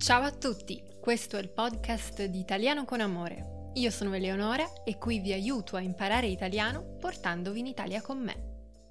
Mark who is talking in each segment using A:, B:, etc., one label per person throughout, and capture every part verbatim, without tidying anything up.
A: Ciao a tutti, questo è il podcast di Italiano con Amore. Io sono Eleonora e qui vi aiuto a imparare italiano portandovi in Italia con me.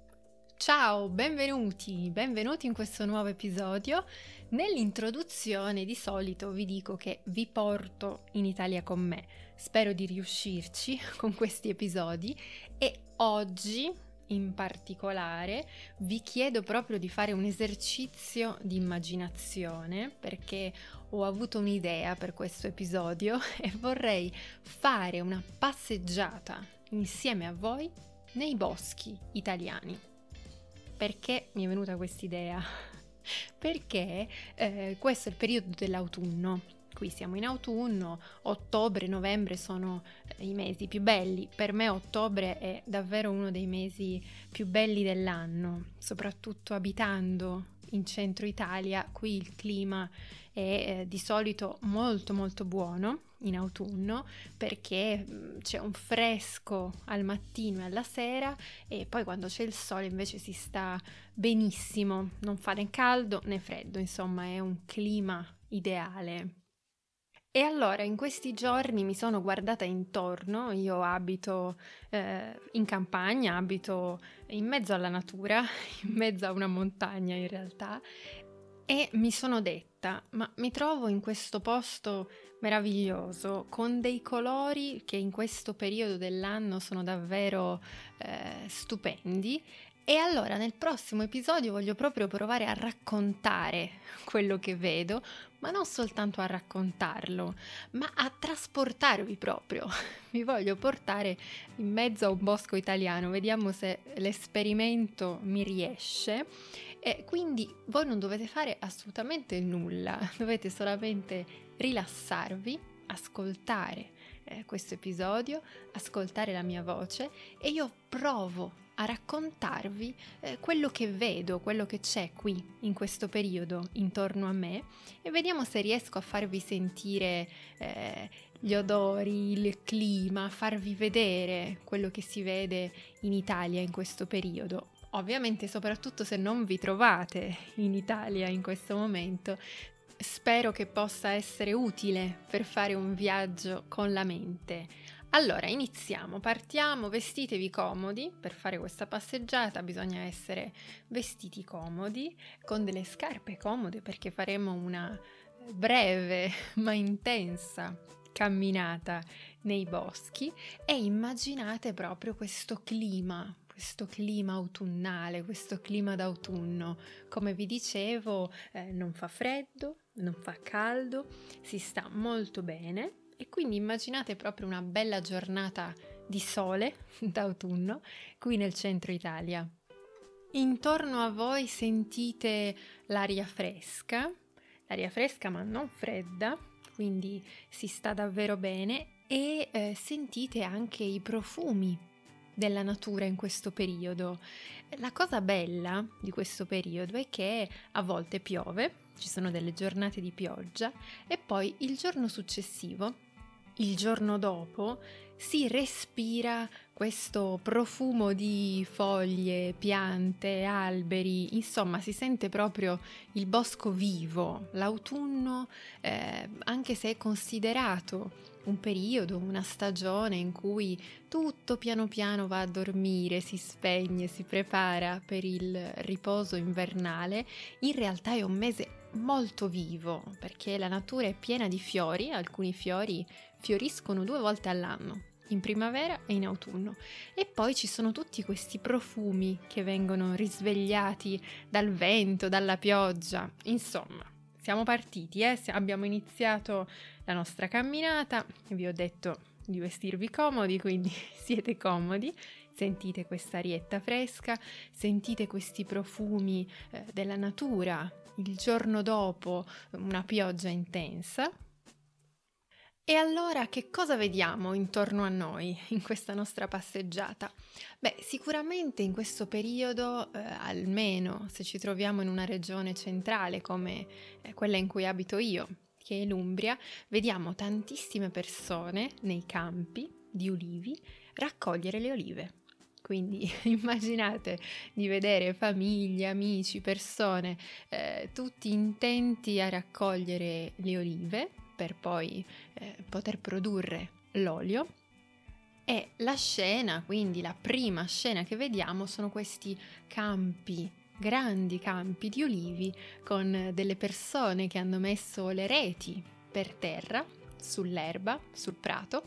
A: Ciao, benvenuti, benvenuti in questo nuovo episodio. Nell'introduzione di solito vi dico che vi porto in Italia con me. Spero di riuscirci con questi episodi e oggi in particolare vi chiedo proprio di fare un esercizio di immaginazione perché ho avuto un'idea per questo episodio e vorrei fare una passeggiata insieme a voi nei boschi italiani. Perché mi è venuta quest'idea? Perché eh, questo è il periodo dell'autunno. Qui siamo in autunno, ottobre, novembre sono i mesi più belli. Per me ottobre è davvero uno dei mesi più belli dell'anno, soprattutto abitando in centro Italia. Qui il clima è eh, di solito molto molto buono in autunno perché mh, c'è un fresco al mattino e alla sera e poi quando c'è il sole invece si sta benissimo, non fa né caldo né freddo, insomma è un clima ideale. E allora in questi giorni mi sono guardata intorno, io abito eh, in campagna, abito in mezzo alla natura, in mezzo a una montagna in realtà, e mi sono detta, ma mi trovo in questo posto meraviglioso, con dei colori che in questo periodo dell'anno sono davvero eh, stupendi. E allora nel prossimo episodio voglio proprio provare a raccontare quello che vedo, ma non soltanto a raccontarlo, ma a trasportarvi proprio. Vi voglio portare in mezzo a un bosco italiano, vediamo se l'esperimento mi riesce. E quindi voi non dovete fare assolutamente nulla, dovete solamente rilassarvi, ascoltare eh, questo episodio, ascoltare la mia voce e io provo a raccontarvi eh, quello che vedo, quello che c'è qui in questo periodo intorno a me e vediamo se riesco a farvi sentire eh, gli odori, il clima, farvi vedere quello che si vede in Italia in questo periodo. Ovviamente soprattutto se non vi trovate in Italia in questo momento, spero che possa essere utile per fare un viaggio con la mente. Allora, iniziamo, partiamo, vestitevi comodi, per fare questa passeggiata bisogna essere vestiti comodi, con delle scarpe comode perché faremo una breve ma intensa camminata nei boschi e immaginate proprio questo clima, questo clima autunnale, questo clima d'autunno. Come vi dicevo, eh, non fa freddo, non fa caldo, si sta molto bene. E quindi immaginate proprio una bella giornata di sole d'autunno qui nel centro Italia. Intorno a voi sentite l'aria fresca, l'aria fresca ma non fredda, quindi si sta davvero bene e eh, sentite anche i profumi della natura in questo periodo. La cosa bella di questo periodo è che a volte piove, ci sono delle giornate di pioggia e poi il giorno successivo, il giorno dopo, si respira questo profumo di foglie, piante, alberi, insomma si sente proprio il bosco vivo. L'autunno, eh, anche se è considerato un periodo, una stagione in cui tutto piano piano va a dormire, si spegne, si prepara per il riposo invernale, in realtà è un mese molto vivo perché la natura è piena di fiori, alcuni fiori fioriscono due volte all'anno, in primavera e in autunno, e poi ci sono tutti questi profumi che vengono risvegliati dal vento, dalla pioggia, insomma. Siamo partiti, eh? abbiamo iniziato la nostra camminata, vi ho detto di vestirvi comodi, quindi siete comodi, sentite questa arietta fresca, sentite questi profumi eh, della natura, il giorno dopo una pioggia intensa. E allora che cosa vediamo intorno a noi in questa nostra passeggiata? Beh, sicuramente in questo periodo, eh, almeno se ci troviamo in una regione centrale come eh, quella in cui abito io, che è l'Umbria, vediamo tantissime persone nei campi di ulivi raccogliere le olive. Quindi immaginate di vedere famiglie, amici, persone, eh, tutti intenti a raccogliere le olive per poi eh, poter produrre l'olio. E la scena, quindi la prima scena che vediamo, sono questi campi, grandi campi di olivi con delle persone che hanno messo le reti per terra, sull'erba, sul prato,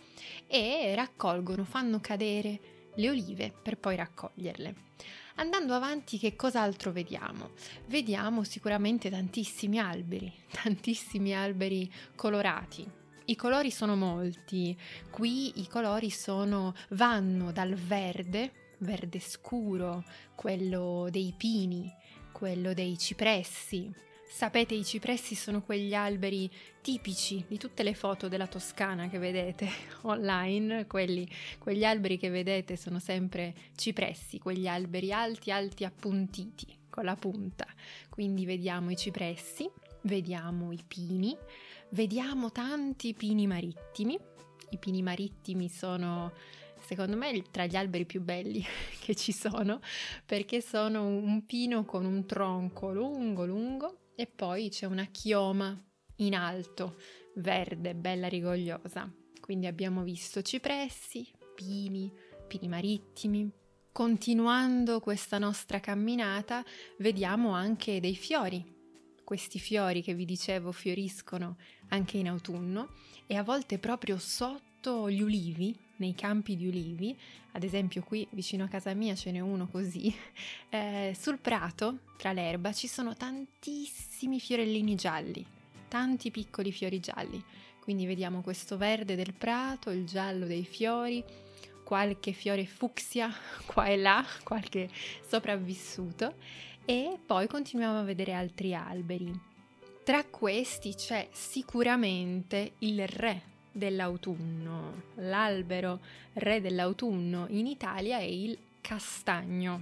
A: e raccolgono, fanno cadere le olive per poi raccoglierle. Andando avanti, che cos'altro vediamo? Vediamo sicuramente tantissimi alberi, tantissimi alberi colorati. I colori sono molti, qui i colori sono, vanno dal verde, verde scuro, quello dei pini, quello dei cipressi. Sapete, i cipressi sono quegli alberi tipici di tutte le foto della Toscana che vedete online, quelli, quegli alberi che vedete sono sempre cipressi, quegli alberi alti, alti, appuntiti, con la punta. Quindi vediamo i cipressi, vediamo i pini, vediamo tanti pini marittimi. I pini marittimi sono, secondo me, tra gli alberi più belli che ci sono, perché sono un pino con un tronco lungo lungo e poi c'è una chioma in alto, verde, bella rigogliosa. Quindi abbiamo visto cipressi, pini, pini marittimi. Continuando questa nostra camminata, vediamo anche dei fiori. Questi fiori che vi dicevo fioriscono anche in autunno e a volte proprio sotto gli ulivi, nei campi di ulivi, ad esempio qui vicino a casa mia ce n'è uno così, eh, sul prato, tra l'erba, ci sono tantissimi fiorellini gialli, tanti piccoli fiori gialli. Quindi vediamo questo verde del prato, il giallo dei fiori, qualche fiore fucsia qua e là, qualche sopravvissuto. E poi continuiamo a vedere altri alberi. Tra questi c'è sicuramente il re dell'autunno. L'albero re dell'autunno in Italia è il castagno.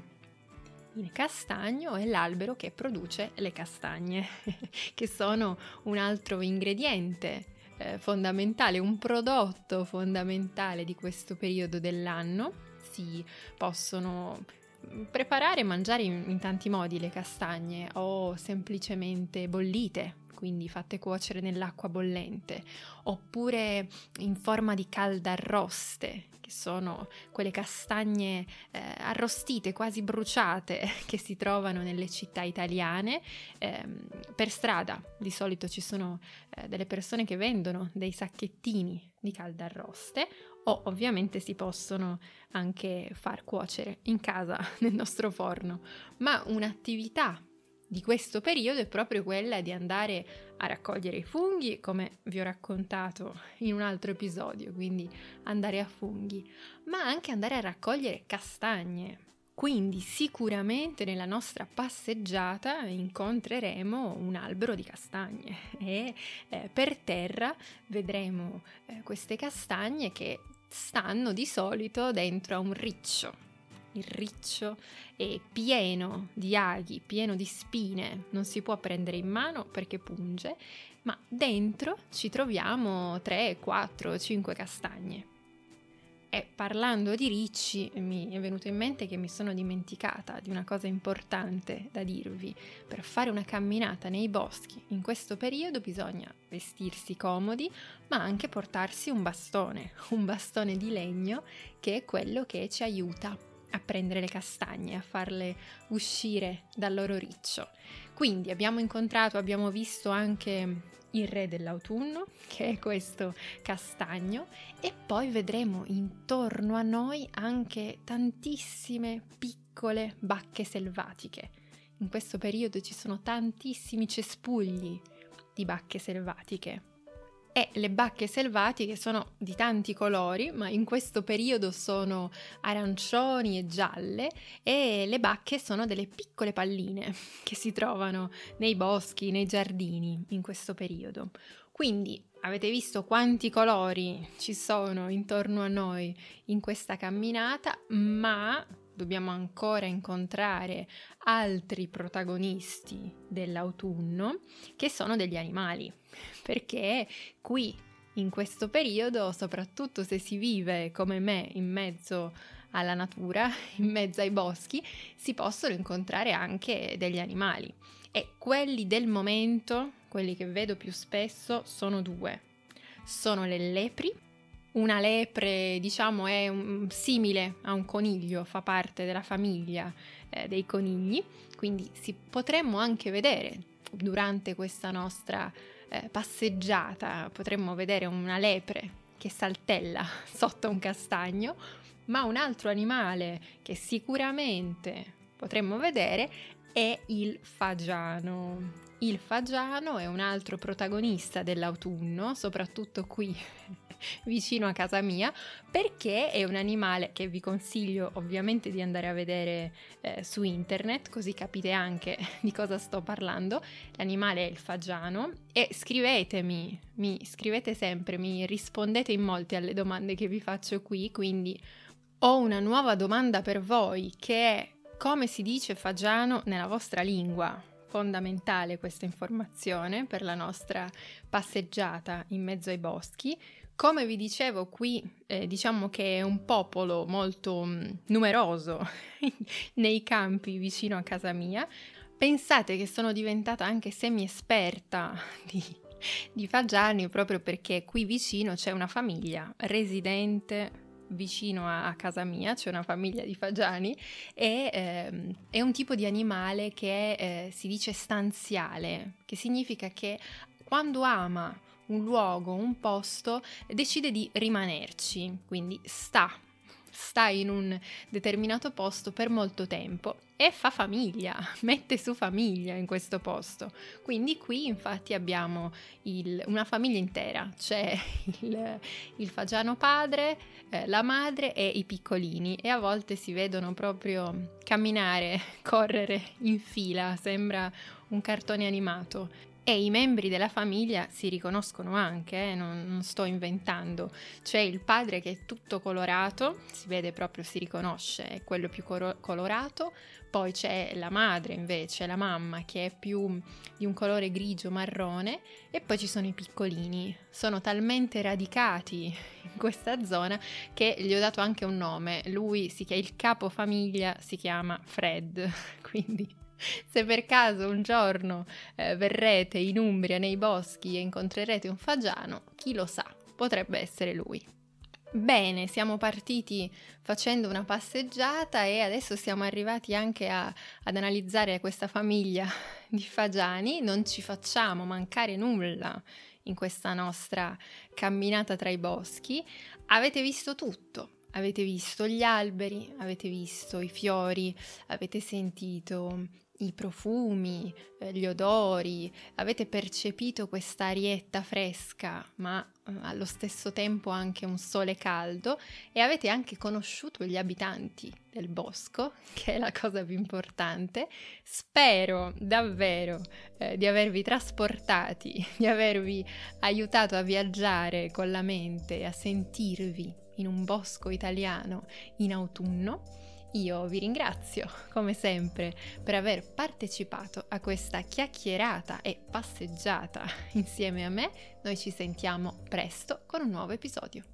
A: Il castagno è l'albero che produce le castagne, che sono un altro ingrediente eh, fondamentale, un prodotto fondamentale di questo periodo dell'anno. Si possono preparare e mangiare in, in tanti modi le castagne, o semplicemente bollite, quindi fatte cuocere nell'acqua bollente, oppure in forma di caldarroste, che sono quelle castagne eh, arrostite, quasi bruciate, che si trovano nelle città italiane. Eh, per strada di solito ci sono eh, delle persone che vendono dei sacchettini di caldarroste, o ovviamente si possono anche far cuocere in casa nel nostro forno. Ma un'attività di questo periodo è proprio quella di andare a raccogliere i funghi, come vi ho raccontato in un altro episodio, quindi andare a funghi, ma anche andare a raccogliere castagne. Quindi sicuramente nella nostra passeggiata incontreremo un albero di castagne e eh, per terra vedremo eh, queste castagne che stanno di solito dentro a un riccio. Il riccio è pieno di aghi, pieno di spine, non si può prendere in mano perché punge, ma dentro ci troviamo tre, quattro, cinque castagne. E parlando di ricci mi è venuto in mente che mi sono dimenticata di una cosa importante da dirvi. Per fare una camminata nei boschi in questo periodo bisogna vestirsi comodi, ma anche portarsi un bastone, un bastone di legno, che è quello che ci aiuta a prendere le castagne, a farle uscire dal loro riccio. Quindi abbiamo incontrato, abbiamo visto anche il re dell'autunno, che è questo castagno, e poi vedremo intorno a noi anche tantissime piccole bacche selvatiche. In questo periodo ci sono tantissimi cespugli di bacche selvatiche. E le bacche selvatiche sono di tanti colori, ma in questo periodo sono arancioni e gialle, e le bacche sono delle piccole palline che si trovano nei boschi, nei giardini in questo periodo. Quindi avete visto quanti colori ci sono intorno a noi in questa camminata, ma dobbiamo ancora incontrare altri protagonisti dell'autunno, che sono degli animali, perché qui in questo periodo, soprattutto se si vive come me in mezzo alla natura, in mezzo ai boschi, si possono incontrare anche degli animali. E quelli del momento, quelli che vedo più spesso, sono due. Sono le lepri. Una lepre, diciamo, è un, simile a un coniglio, fa parte della famiglia eh, dei conigli, quindi si potremmo anche vedere durante questa nostra eh, passeggiata, potremmo vedere una lepre che saltella sotto un castagno, ma un altro animale che sicuramente potremmo vedere è il fagiano. Il fagiano è un altro protagonista dell'autunno, soprattutto qui vicino a casa mia, perché è un animale che vi consiglio ovviamente di andare a vedere eh, su internet, così capite anche di cosa sto parlando. L'animale è il fagiano e scrivetemi, mi scrivete sempre, mi rispondete in molti alle domande che vi faccio qui, quindi ho una nuova domanda per voi che è: come si dice fagiano nella vostra lingua? Fondamentale questa informazione per la nostra passeggiata in mezzo ai boschi. Come vi dicevo, qui eh, diciamo che è un popolo molto mh, numeroso nei campi vicino a casa mia. Pensate che sono diventata anche semi-esperta di, di fagiani proprio perché qui vicino c'è una famiglia residente vicino a, a casa mia, c'è una famiglia di fagiani e ehm, è un tipo di animale che eh, si dice stanziale, che significa che quando ama un luogo, un posto, decide di rimanerci, quindi sta, sta in un determinato posto per molto tempo e fa famiglia, mette su famiglia in questo posto. Quindi qui infatti abbiamo il, una famiglia intera, c'è il, il fagiano padre, eh, la madre e i piccolini e a volte si vedono proprio camminare, correre in fila, sembra un cartone animato. E i membri della famiglia si riconoscono anche, eh? non, non sto inventando. C'è il padre che è tutto colorato, si vede proprio, si riconosce, è quello più coro- colorato. Poi c'è la madre invece, la mamma, che è più di un colore grigio marrone. E poi ci sono i piccolini. Sono talmente radicati in questa zona che gli ho dato anche un nome. Lui, si chiama, il capofamiglia si chiama Fred, quindi se per caso un giorno eh, verrete in Umbria nei boschi e incontrerete un fagiano, chi lo sa, potrebbe essere lui. Bene, siamo partiti facendo una passeggiata e adesso siamo arrivati anche a, ad analizzare questa famiglia di fagiani. Non ci facciamo mancare nulla in questa nostra camminata tra i boschi. Avete visto tutto. Avete visto gli alberi, avete visto i fiori, avete sentito i profumi, eh, gli odori, avete percepito questa arietta fresca, ma eh, allo stesso tempo anche un sole caldo e avete anche conosciuto gli abitanti del bosco, che è la cosa più importante. Spero davvero eh, di avervi trasportati, di avervi aiutato a viaggiare con la mente, a sentirvi in un bosco italiano in autunno. Io vi ringrazio, come sempre, per aver partecipato a questa chiacchierata e passeggiata insieme a me. Noi ci sentiamo presto con un nuovo episodio.